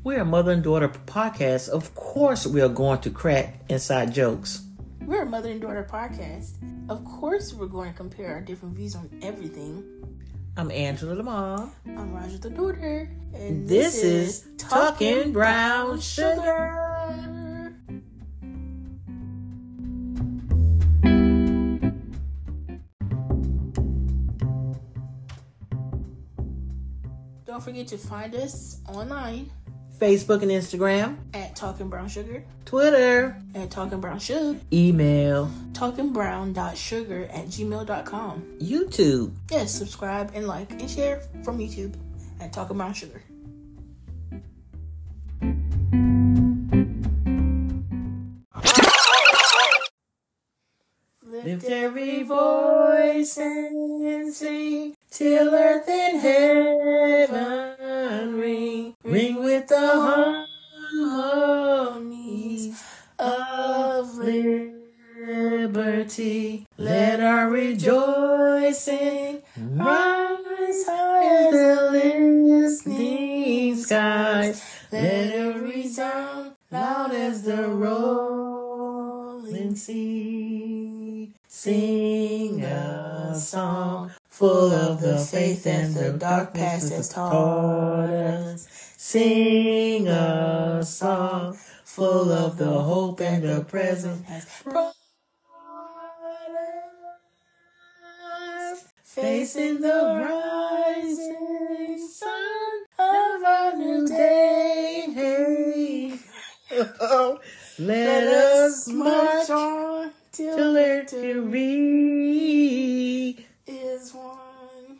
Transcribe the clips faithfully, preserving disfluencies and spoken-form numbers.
We're a mother and daughter podcast. Of course, we are going to crack inside jokes. We're a mother and daughter podcast. Of course, we're going to compare our different views on everything. I'm Angela the mom. I'm Roger the daughter. And this, this is Talking Brown Sugar. Don't forget to find us online. Facebook and Instagram. At Talking Brown Sugar. Twitter. At Talking Brown Sugar. Email. talkingbrown.sugar at gmail dot com. YouTube. Yes, subscribe and like and share from YouTube at Talking Brown Sugar. Lift every voice and sing till earth and heaven ring. Ring with the harmonies of liberty. Let our rejoicing rise high as the listening skies. Let it resound loud as the rolling sea. Sing a song full of the faith and the dark past has taught us. Sing a song full of the hope and the present has brought us. Facing the rising sun of our new day. Hey. Let us march on till victory is won.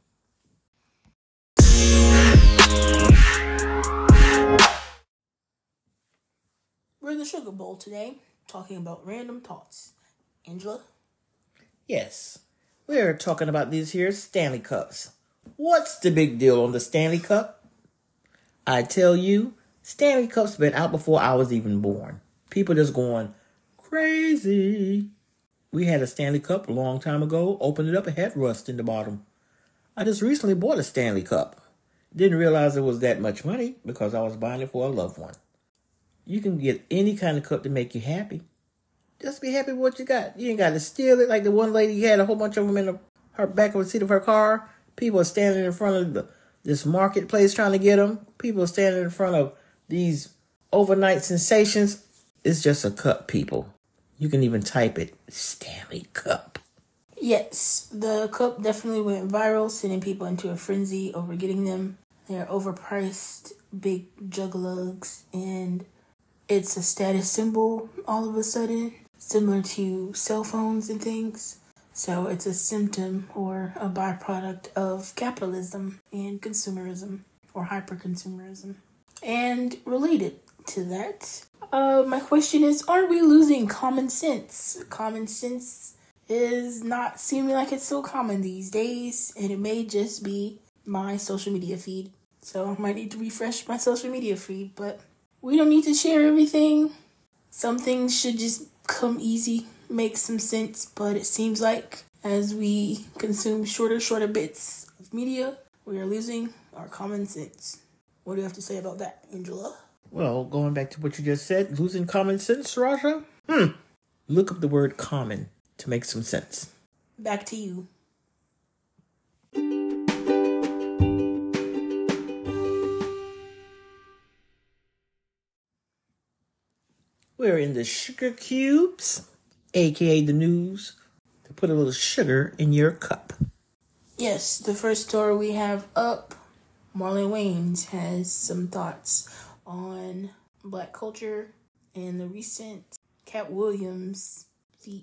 We're in the Sugar Bowl today, talking about random thoughts. Angela? Yes, we're talking about these here Stanley Cups. What's the big deal on the Stanley Cup? I tell you, Stanley Cup's been out before I was even born. People just going crazy. We had a Stanley Cup a long time ago. Opened it up, it had rust in the bottom. I just recently bought a Stanley Cup. Didn't realize it was that much money because I was buying it for a loved one. You can get any kind of cup to make you happy. Just be happy with what you got. You ain't got to steal it like the one lady had a whole bunch of them in the, her back of the seat of her car. People are standing in front of the, this marketplace trying to get them. People are standing in front of these overnight sensations. It's just a cup, people. You can even type it, Stanley Cup. Yes, the cup definitely went viral, sending people into a frenzy over getting them. They're overpriced, big juggalugs, and it's a status symbol all of a sudden, similar to cell phones and things. So it's a symptom or a byproduct of capitalism and consumerism, or hyper-consumerism. And related to that, Uh, my question is, are we losing common sense? Common sense is not seeming like it's so common these days, and it may just be my social media feed. So I might need to refresh my social media feed, but we don't need to share everything. Some things should just come easy, make some sense, but it seems like as we consume shorter, shorter bits of media, we are losing our common sense. What do you have to say about that, Angela? Well, going back to what you just said, losing common sense, Raja? Hmm. Look up the word common to make some sense. Back to you. We're in the sugar cubes, aka the news, to put a little sugar in your cup. Yes, the first story we have up, Marlon Wayans has some thoughts on Black culture and the recent Cat Williams feat.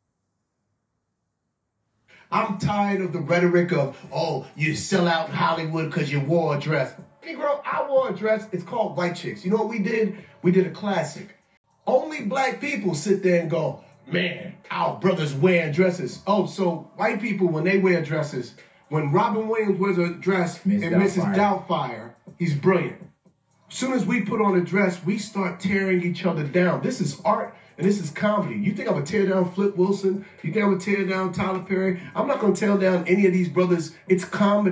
I'm tired of the rhetoric of, oh, you sell out Hollywood because you wore a dress. Negro, I wore a dress. It's called White Chicks. You know what we did? We did a classic. Only black people sit there and go, man, our brothers wearing dresses. Oh, so white people, when they wear dresses, when Robin Williams wears a dress Miss and Missus Doubtfire, he's brilliant. As soon as we put on a dress, we start tearing each other down. This is art and this is comedy. You think I'm going to tear down Flip Wilson? You think I'm going to tear down Tyler Perry? I'm not going to tear down any of these brothers. It's comedy.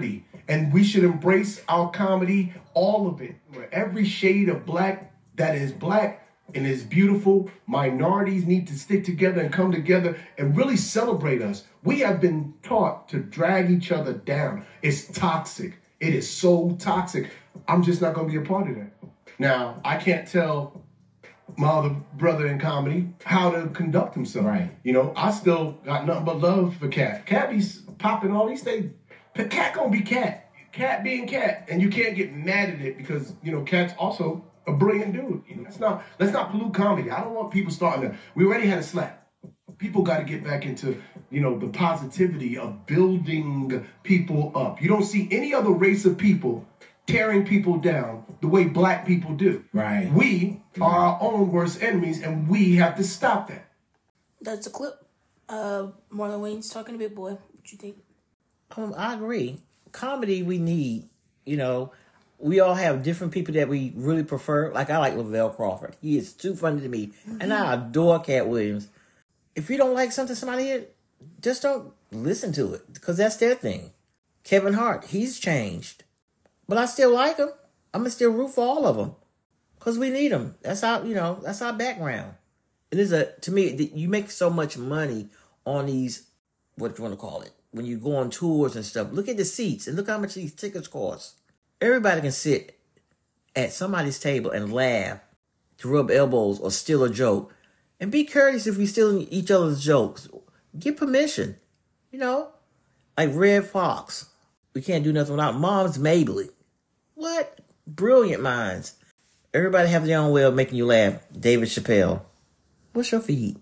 And we should embrace our comedy, all of it. Every shade of black that is black and is beautiful. Minorities need to stick together and come together and really celebrate us. We have been taught to drag each other down. It's toxic. It is so toxic. I'm just not going to be a part of that. Now, I can't tell my other brother in comedy how to conduct himself. Right. You know, I still got nothing but love for Cat. Cat be popping all these things. But Cat gonna be Cat. Cat being Cat. And you can't get mad at it because, you know, Cat's also a brilliant dude. You know, let's not, let's not pollute comedy. I don't want people starting to, we already had a slap. People got to get back into, you know, the positivity of building people up. You don't see any other race of people tearing people down the way black people do. Right. We are our own worst enemies, and we have to stop that. That's a clip. Uh, Marlon Wayne's talking to Big Boy. What you think? Um, I agree. Comedy we need, you know, we all have different people that we really prefer. Like I like Lavelle Crawford. He is too funny to me. Mm-hmm. And I adore Cat Williams. If you don't like something somebody did, just don't listen to it. Because that's their thing. Kevin Hart, he's changed. But I still like him. I'm going to still root for all of them. Because we need them. That's our, you know, that's our background. It is a, to me, you make so much money on these, what do you want to call it? When you go on tours and stuff. Look at the seats and look how much these tickets cost. Everybody can sit at somebody's table and laugh, to rub elbows or steal a joke. And be courteous if you're stealing each other's jokes. Get permission. You know? Like Red Fox. We can't do nothing without Mom's Mabley. What? Brilliant minds. Everybody have their own way of making you laugh. David Chappelle. What's your feed?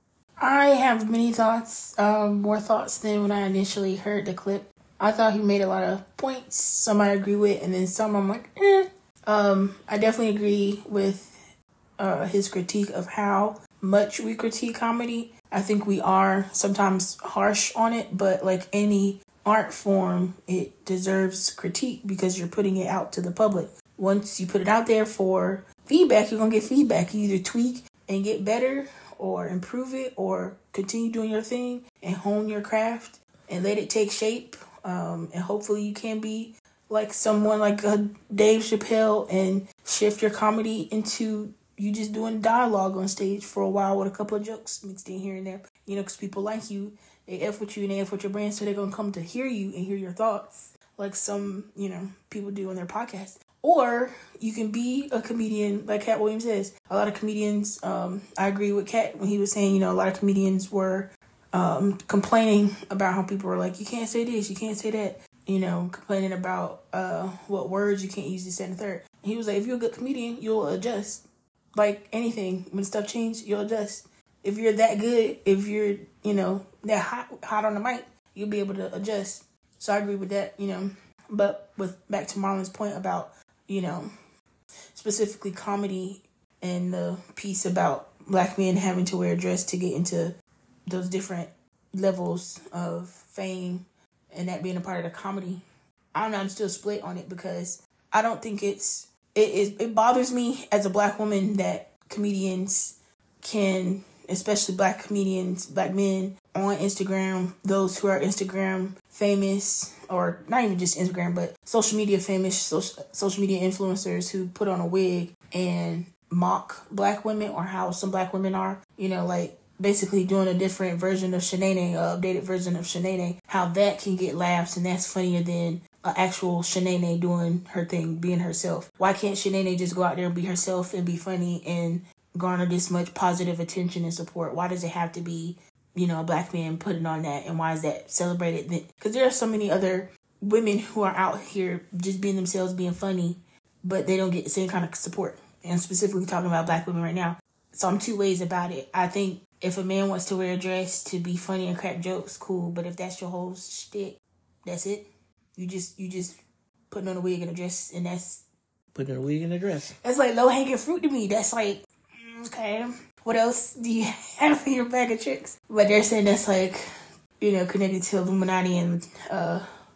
I have many thoughts, um, more thoughts than when I initially heard the clip. I thought he made a lot of points. Some I agree with, and then some I'm like, eh. Um, I definitely agree with uh, his critique of how much we critique comedy. I think we are sometimes harsh on it, but like any art form, it deserves critique because you're putting it out to the public. Once you put it out there for feedback, you're going to get feedback. You either tweak and get better or improve it or continue doing your thing and hone your craft and let it take shape. Um, and hopefully you can be like someone like a Dave Chappelle and shift your comedy into you just doing dialogue on stage for a while with a couple of jokes mixed in here and there. You know, because people like you. They F with you and they F with your brand, so they're going to come to hear you and hear your thoughts like some, you know, people do on their podcast. Or you can be a comedian, like Cat Williams says. A lot of comedians, um, I agree with Cat when he was saying, you know, a lot of comedians were um, complaining about how people were like, you can't say this, you can't say that. You know, complaining about uh, what words you can't use this, and the third. And he was like, if you're a good comedian, you'll adjust. Like anything, when stuff changes, you'll adjust. If you're that good, if you're, you know, that hot hot on the mic, you'll be able to adjust. So I agree with that, you know. But with back to Marlon's point about, you know, specifically comedy and the piece about black men having to wear a dress to get into those different levels of fame and that being a part of the comedy. I don't know, I'm still split on it because I don't think it's, it is, it bothers me as a black woman that comedians can, especially black comedians, black men on Instagram, those who are Instagram famous, or not even just Instagram, but social media famous, social, social media influencers who put on a wig and mock black women or how some black women are, you know, like basically doing a different version of Shanae, an updated version of Shanae, how that can get laughs and that's funnier than an actual Shanae doing her thing, being herself. Why can't Shanae just go out there and be herself and be funny and garner this much positive attention and support? Why does it have to be, you know, a black man putting on that, and why is that celebrated? Because there are so many other women who are out here just being themselves, being funny, but they don't get the same kind of support. And I'm specifically talking about black women right now. So I'm two ways about it. I think if a man wants to wear a dress to be funny and crack jokes, cool. But if that's your whole shtick, that's it. You just you just putting on a wig and a dress, and that's putting on a wig and a dress. That's like low hanging fruit to me. That's like, okay, what else do you have in your bag of tricks? But they're saying that's like, you know, connected to Illuminati and uh,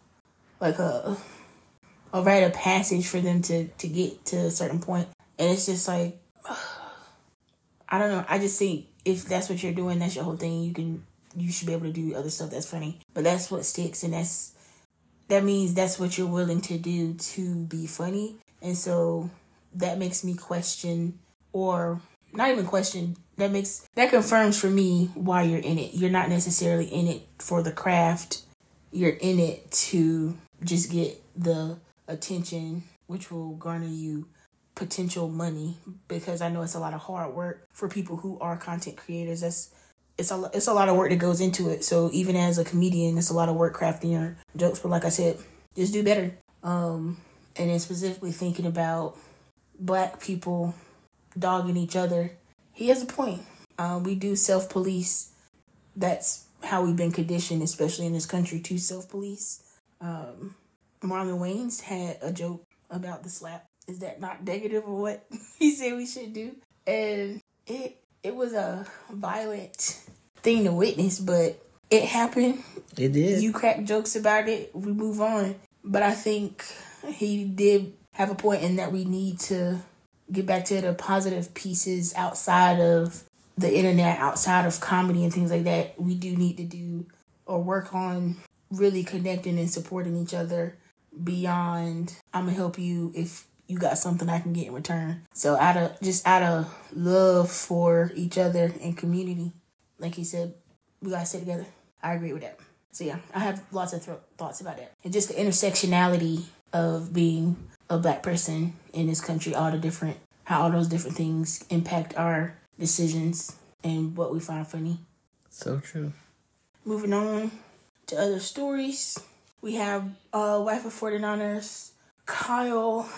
like a a rite of passage for them to, to get to a certain point. And it's just like, I don't know. I just think if that's what you're doing, that's your whole thing. You can, you should be able to do other stuff that's funny. But that's what sticks, and that's that means that's what you're willing to do to be funny. And so that makes me question, or not even question, that makes, that confirms for me why you're in it. You're not necessarily in it for the craft. You're in it to just get the attention, which will garner you potential money, because I know it's a lot of hard work for people who are content creators. That's it's a it's a lot of work that goes into it. So even as a comedian, it's a lot of work crafting your jokes. But like I said, just do better. Um, and then specifically thinking about black people dogging each other, he has a point. Uh, we do self-police. That's how we've been conditioned, especially in this country, to self-police. Um, Marlon Wayans had a joke about the slap. Is that not negative or what he said we should do? And it it was a violent thing to witness, but it happened. It did. You crack jokes about it, we move on. But I think he did have a point in that we need to get back to the positive pieces outside of the internet, outside of comedy and things like that. We do need to do or work on really connecting and supporting each other beyond, I'm gonna help you if you got something I can get in return. So out of just out of love for each other and community, like he said, we gotta stay together. I agree with that. So yeah, I have lots of th- thoughts about that. And just the intersectionality of being a black person in this country, all the different, how all those different things impact our decisions and what we find funny. So true. Moving on to other stories. We have uh, wife of forty-niners, Kyle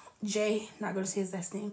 J, not going to say his last name,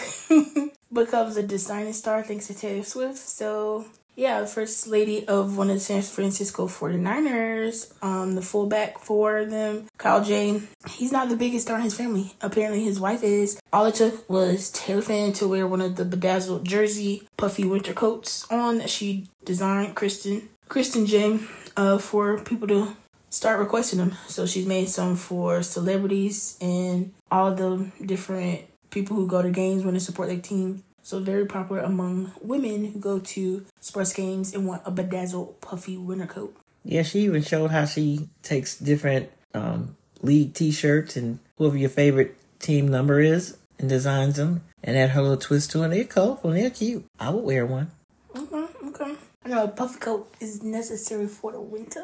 becomes a designing star thanks to Taylor Swift. So, yeah, the first lady of one of the San Francisco forty-niners, um, the fullback for them, Kyle J, he's not the biggest star in his family. Apparently his wife is. All it took was Taylor fan to wear one of the bedazzled jersey puffy winter coats on that she designed, Kristen, Kristen J, uh, for people to start requesting them. So she's made some for celebrities and all the different people who go to games when they support their team. So very popular among women who go to sports games and want a bedazzled puffy winter coat. Yeah, she even showed how she takes different um, league t-shirts and whoever your favorite team number is and designs them and add her little twist to it. They're colorful and they're cute. I would wear one. Okay, okay. I know a puffy coat is necessary for the winter.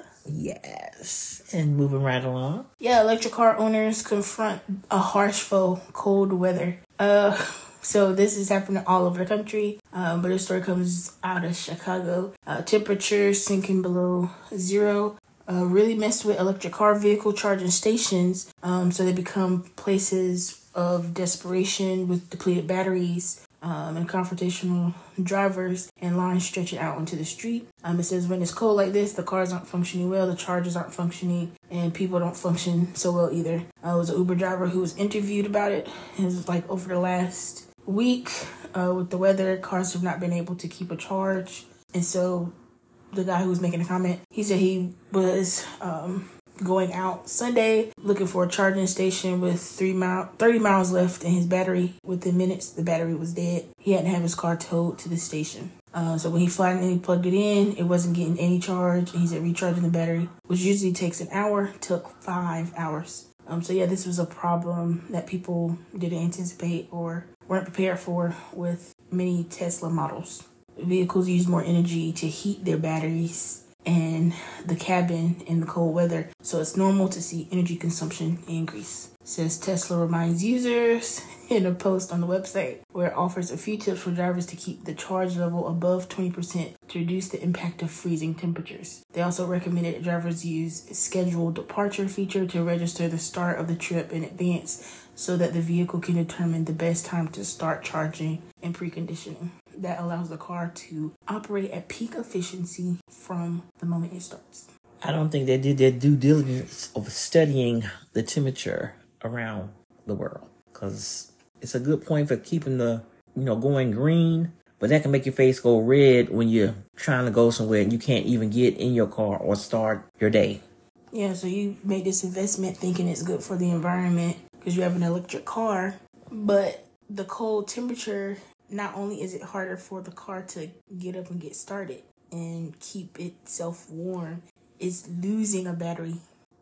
Yes. And moving right along. Yeah, electric car owners confront a harsh foe, cold weather. Uh, so this is happening all over the country, um, but the story comes out of Chicago. Uh, temperatures sinking below zero uh, really messed with electric car vehicle charging stations, um, so they become places of desperation with depleted batteries. Um, and confrontational drivers and lines stretching out onto the street. Um, it says when it's cold like this, the cars aren't functioning well, the chargers aren't functioning, and people don't function so well either. Uh, it was an Uber driver who was interviewed about it. It was like over the last week uh, with the weather, cars have not been able to keep a charge. And so the guy who was making a comment, he said he was um, going out Sunday looking for a charging station with three mile, thirty miles left, and his battery, within minutes, the battery was dead. He had to have his car towed to the station. Uh, so when he finally plugged it in, it wasn't getting any charge. And he said recharging the battery, which usually takes an hour, took five hours. Um, so yeah, this was a problem that people didn't anticipate or weren't prepared for with many Tesla models. Vehicles use more energy to heat their batteries and the cabin in the cold weather, so it's normal to see energy consumption increase. It says Tesla reminds users in a post on the website where it offers a few tips for drivers to keep the charge level above twenty percent to reduce the impact of freezing temperatures. They also recommended that drivers use a scheduled departure feature to register the start of the trip in advance so that the vehicle can determine the best time to start charging and preconditioning. That allows the car to operate at peak efficiency from the moment it starts. I don't think they did their due diligence of studying the temperature around the world, because it's a good point for keeping the, you know, going green, but that can make your face go red when you're trying to go somewhere and you can't even get in your car or start your day. Yeah, so you made this investment thinking it's good for the environment because you have an electric car, but the cold temperature, not only is it harder for the car to get up and get started and keep itself warm, it's losing a battery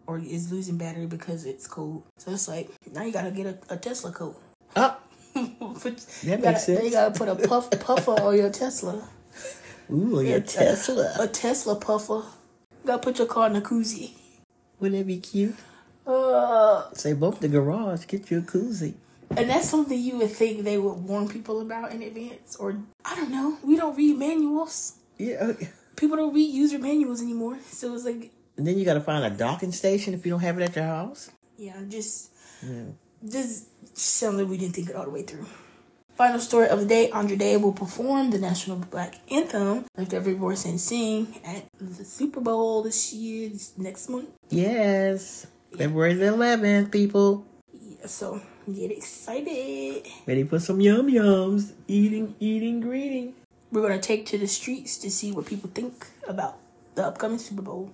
or is losing battery because it's cold. So it's like now you gotta get a, a Tesla coat. Oh, Put, that you makes gotta, sense. You gotta put a puff puffer on your Tesla. Ooh, your Tesla. A, a Tesla puffer. You gotta put your car in a koozie. Wouldn't that be cute? Uh, Say both the garage, get you a koozie. and that's something you would think they would warn people about in advance, or I don't know. We don't read manuals. Yeah. People don't read user manuals anymore, so it's like. And then you got to find a docking station if you don't have it at your house. Yeah, just, Yeah. just something we didn't think it all the way through. Final story of the day: Andre Day will perform the national black anthem, like every voice and sing at the Super Bowl this year, this next month. Yes. February the eleventh, people. Yeah, so get excited. Ready for some yum yums. Eating, eating, greeting. We're gonna take to the streets to see what people think about the upcoming Super Bowl.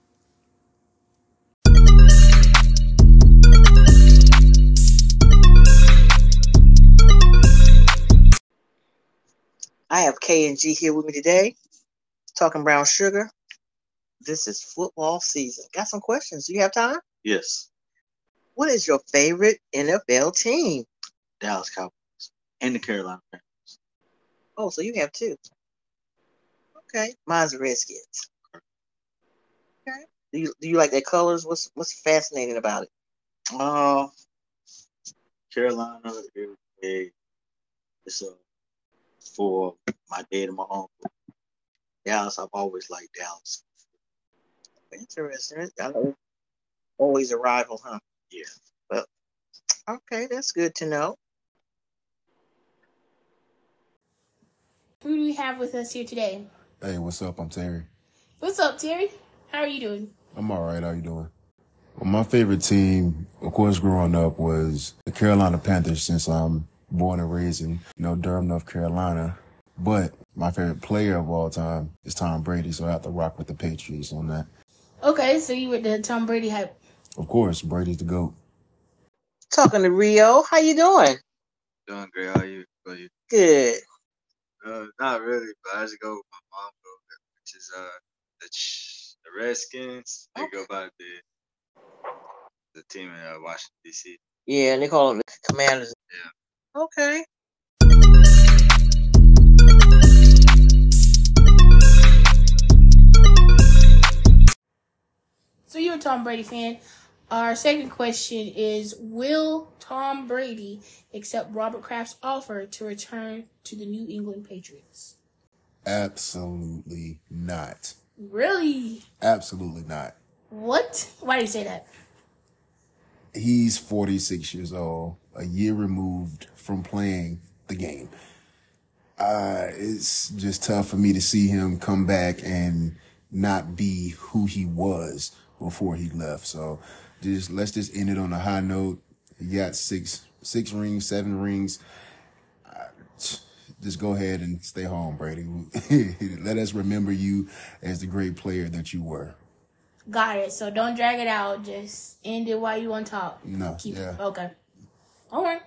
I have K and G here with me today, talking brown sugar. This is football season. Got some questions. Do you have time? Yes. What is your favorite N F L team? Dallas Cowboys and the Carolina Panthers. Oh, so you have two. Okay. Mine's the Redskins. Okay. Do you do you like their colors? What's what's fascinating about it? Uh, Carolina, it, it's a, for my dad and my uncle. Dallas, I've always liked Dallas. Interesting. Always a rival, huh? Yeah. Well, okay, that's good to know. Who do we have with us here today? Hey, what's up? I'm Terry. What's up, Terry? How are you doing? I'm all right. How you doing? Well, my favorite team, of course, growing up was the Carolina Panthers since I'm born and raised in, you know, Durham, North Carolina. But my favorite player of all time is Tom Brady, so I have to rock with the Patriots on that. Okay, so you with the Tom Brady hype. Of course, Brady's the GOAT. Talking to Rio, how you doing? Doing great. How you? How you? Good. Uh, not really, but I just go with my mom, which is uh the the Redskins. They go by the the team in uh, Washington D C. Yeah, and they call them the Commanders. Yeah. Okay. So you're a Tom Brady fan. Our second question is, will Tom Brady accept Robert Kraft's offer to return to the New England Patriots? Absolutely not. Really? Absolutely not. What? Why do you say that? He's forty-six years old, a year removed from playing the game. Uh, it's just tough for me to see him come back and not be who he was before he left. So just let's just end it on a high note. He got six, six rings, seven rings. Uh, just go ahead and stay home, Brady. Let us remember you as the great player that you were. Got it. So don't drag it out. Just end it while you on top. No, Keep yeah. it. Okay. All right.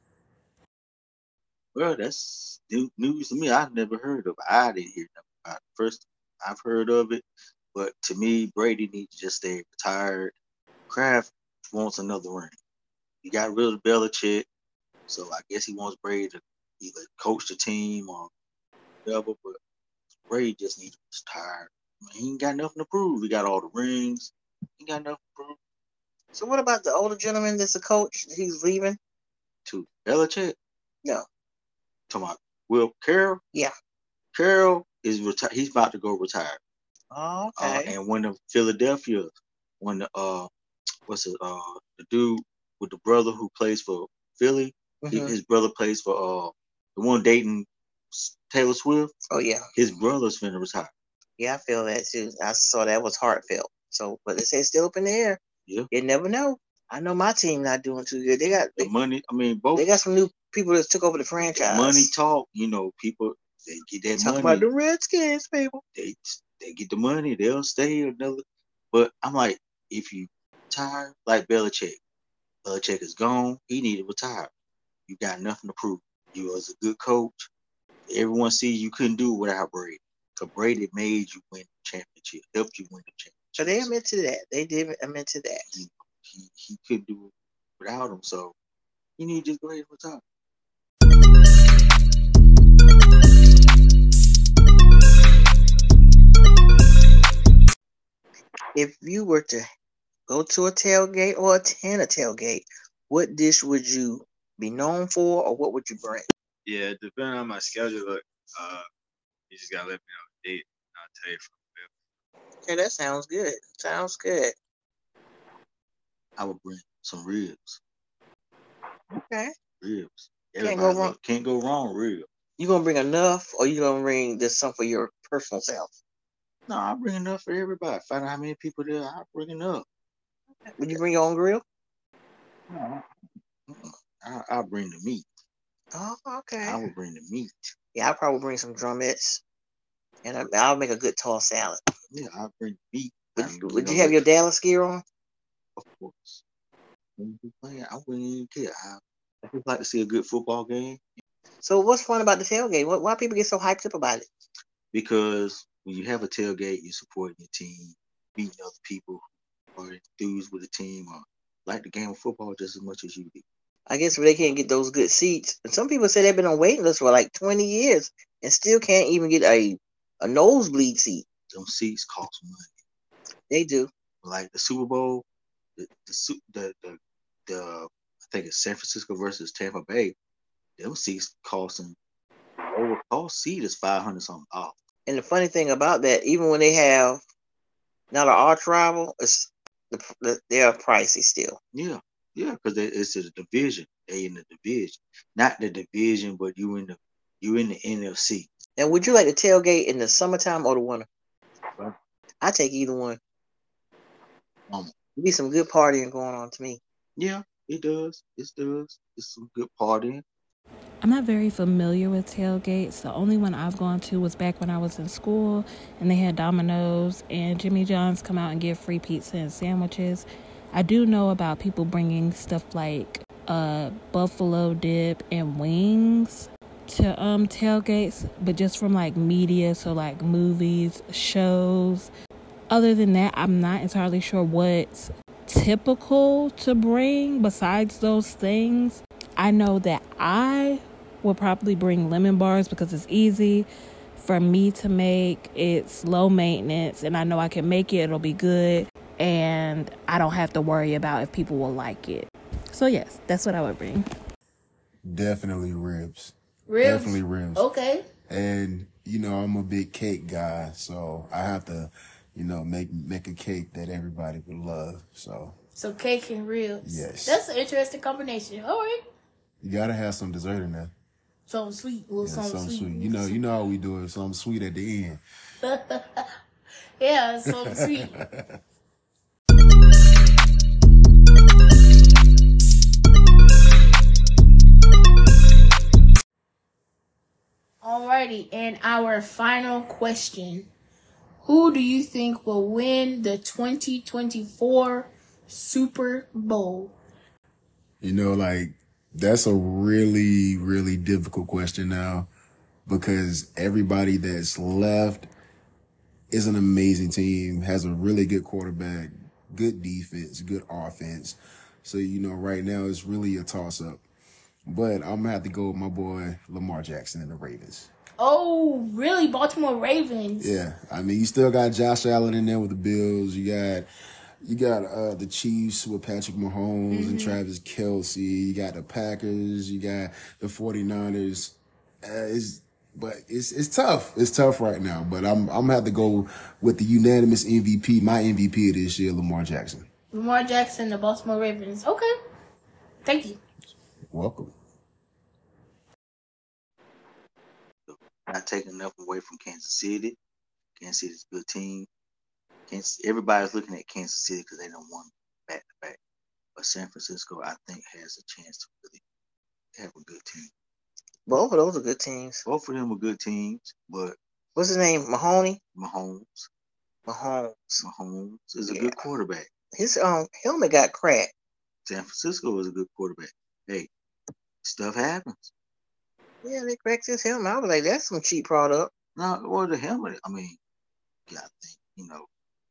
Well, that's new news to me. I've never heard of it. I didn't hear nothing about it. First, I've heard of it, but to me, Brady needs to just stay retired. Kraft wants another ring. He got rid of Belichick, so I guess he wants Brady to either coach the team or whatever, but Brady just needs to retire. I mean, he ain't got nothing to prove. He got all the rings. He ain't got nothing to prove. So what about the older gentleman that's a coach? He's leaving? To Belichick? No. Talking about Will Carroll? Yeah. Carroll is retired. He's about to go retire. Oh, Uh, okay. and when the Philadelphia, when the uh, what's it? Uh, the dude with the brother who plays for Philly, he- Mhm. his brother plays for uh, the one dating Taylor Swift. Oh, yeah. His brother's finna retire. Yeah, I feel that too. I saw that was heartfelt. So, but they say it's still up in the air. Yeah. You never know. I know my team not doing too good. They got The they, money. I mean, both they got some new people that took over the franchise. money talk. You know, people they get that Talk money. about the Redskins, people. They they get the money. They'll stay another. But I'm like, if you retire like Belichick, Belichick is gone. He need to retire. You got nothing to prove. You was a good coach. Everyone see you couldn't do it without Brady. Because Brady made you win the championship, helped you win the championship. So they admit to that. They did admit to that. He, he, he couldn't do it without him, so he need to just go ahead and retire. If you were to go to a tailgate or attend a tailgate, what dish would you be known for, or what would you bring? Yeah, depending on my schedule, look, uh, you just gotta let me know the date. I'll tell you from there. Okay, that sounds good. Sounds good. I would bring some ribs. Okay. Ribs. Can't go Everybody wrong. look, can't go wrong. Ribs. You gonna bring enough, or you gonna bring just some for your personal self? No, I bring enough for everybody. Find out how many people there. I bring enough. Would you bring your own grill? No, I I bring the meat. Oh, okay. I would bring the meat. Yeah, I'll probably bring some drumettes, and I, I'll make a good tall salad. Yeah, I bring meat. Would, I mean, would know you have what- your Dallas gear on? Of course. When you playing, I wouldn't even care. I, I just like to see a good football game So what's fun about the tailgate? What, why people get so hyped up about it? because when you have a tailgate, you're supporting your team, meeting other people who are enthused with the team or like the game of football just as much as you do. I guess if they can't get those good seats, and some people say they've been on waiting lists for like twenty years and still can't even get a a nosebleed seat. Them seats cost money. They do. Like the Super Bowl, the the Su- the the, the I think it's San Francisco versus Tampa Bay. Them seats costing over cost seat is five hundred something dollars. And the funny thing about that, even when they have not an arch rival, it's the, the, they're pricey still. Yeah, yeah, because it's a division. They in the division, not the division, but you in the you in the N F C. And would you like to tailgate in the summertime or the winter? Right. I take either one. Um, It'd be some good partying going on to me. yeah, it does. It does. It's some good partying. I'm not very familiar with tailgates. The only one I've gone to was back when I was in school, and they had Domino's and Jimmy John's come out and give free pizza and sandwiches. I do know about people bringing stuff like uh, buffalo dip and wings to um, tailgates, but just from like media, so like movies, shows. Other than that, I'm not entirely sure what's typical to bring besides those things. I know that I will probably bring lemon bars because it's easy for me to make. It's low maintenance, and I know I can make it. It'll be good, and I don't have to worry about if people will like it. So yes, that's what I would bring. Definitely ribs. Ribs? Definitely ribs. Okay. And, you know, I'm a big cake guy, so I have to, you know, make make a cake that everybody would love. So So cake and ribs. Yes. That's an interesting combination. All right. you gotta have some dessert in there. Something sweet. A little Yeah, something, something sweet. sweet. You know, you know how we do it. Something sweet at the end. Yeah, something sweet. Alrighty, and our final question. Who do you think will win the twenty twenty-four Super Bowl? You know, like, that's a really, really difficult question now because everybody that's left is an amazing team, has a really good quarterback, good defense, good offense. So, you know, right now it's really a toss-up. But I'm going to have to go with my boy Lamar Jackson and the Ravens. Oh, really? Baltimore Ravens? Yeah, I mean, you still got Josh Allen in there with the Bills. You got you got uh, the Chiefs with Patrick Mahomes Mm-hmm. and Travis Kelce. You got the Packers. You got the 49ers. Uh, it's, but it's it's tough. It's tough right now. But I'm I'm gonna have to go with the unanimous M V P, my M V P of this year, Lamar Jackson. Lamar Jackson, the Baltimore Ravens. Okay. Thank you. Welcome. Not taking enough away from Kansas City. Kansas City's a good team. Kansas, everybody's looking at Kansas City because they don't won back to back. But San Francisco, I think, has a chance to really have a good team. Both of those are good teams. Both of them are good teams, but What's his name? Mahoney? Mahomes, Mahomes. Mahomes is a Yeah. good quarterback. His um helmet got cracked. San Francisco is a good quarterback. Hey, stuff happens. Yeah, they cracked his helmet. I was like, that's some cheap product. Now, or the helmet. I mean, yeah, I think you know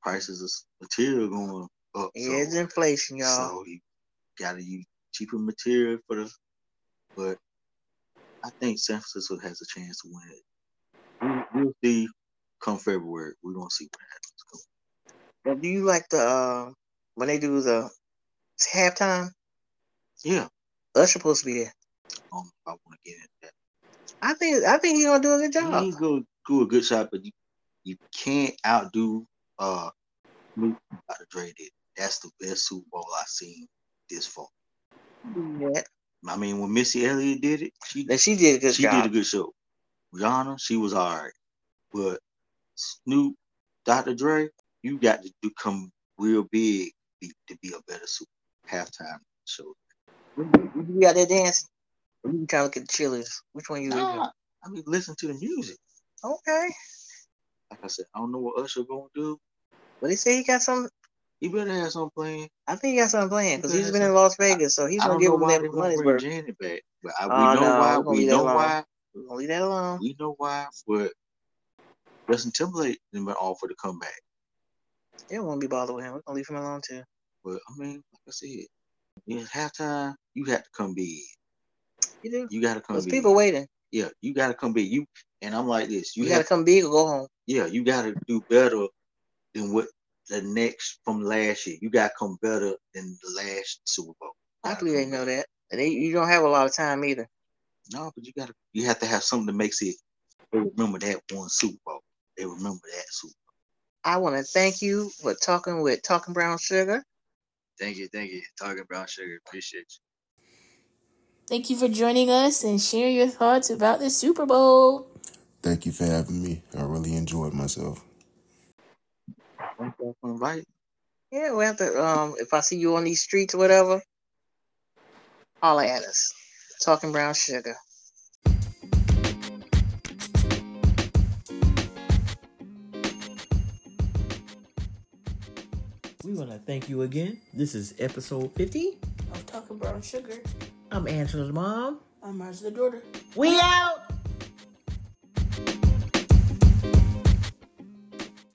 prices of material going up. Yeah, it's inflation, y'all. So you gotta use cheaper material for the. But I think San Francisco has a chance to win it. We'll, we'll see. Come February, we're gonna see what happens. Now, do you like the uh, when they do the halftime? Yeah, Usher supposed to be there. I don't know if I want to get into that. I think I think he's gonna do a good job. He's gonna do a good shot, but you, you can't outdo uh Doctor Dre did. That's the best Super Bowl I've seen this far. Yeah. I mean, when Missy Elliott did it, she And she did a good she job. did a good show. Rihanna, she was alright, but Snoop, Doctor Dre, you got to become real big to be a better Super halftime show. You got that dancing? Or you trying to get the chilies? Which one you Nah, looking? I mean, listen to the music. Okay. Like I said, I don't know what Usher gonna do. But they say he got some. He better have something playing. I think he got something playing because He he's better been have in Las Vegas, so he's I gonna don't give know him why that they won't money's bring worth. Janet back, but I, Oh, we know no, why. we're gonna We leave that know alone. why. We're gonna leave that alone. We know why. But Justin Timberlake didn't been offered to come back. They don't want to be bothered with him. We're gonna leave him alone too. But I mean, like I said, it's halftime. You have to come big. You do. You got to come There's big. people waiting. Yeah, you got to come big. You and I'm like this. You, You, have gotta come big or go home. Yeah, you got to do better than what the next from last year. You got to come better than the last Super Bowl. I believe they know that. And they, you don't have a lot of time either. No, but you got to. You have to have something that makes it. They remember that one Super Bowl. They remember that Super Bowl. I want to thank you for talking with Talking Brown Sugar. Thank you, thank you. Talking Brown Sugar, appreciate you. Thank you for joining us and sharing your thoughts about the Super Bowl. Thank you for having me. I really enjoyed myself. Thank you for inviting. Yeah, we have to. Um, if I see you on these streets or whatever, holler at us. Talking Brown Sugar. We want to thank you again. This is episode fifty. Of Talking Brown Sugar. I'm Angela's mom. I'm Mars the daughter. We out!